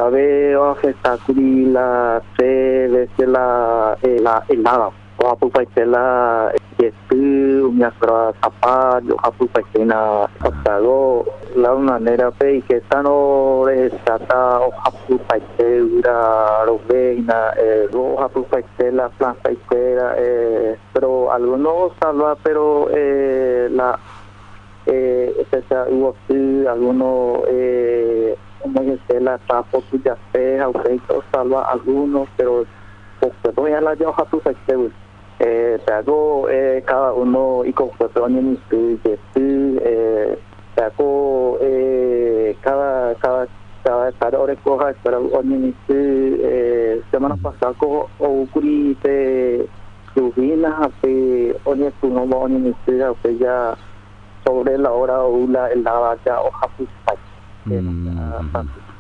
ve o afectar la se desde la helada o apupaite la yetu miasra tapa yo apupaite na pasago la manera pe que tano resata o apupaite ura roveina o apupaite la planta isquera pero algunos salva pero la esa hubo algunos como que la tapo tu ya sea o salva algunos pero porque voy a la yo a tu sector hago cada uno y con cuestión en tu hago cada hora coja pero en semana pasada o ocurrí de lluvias oye tu no va a ya sobre la hora o la ya hoja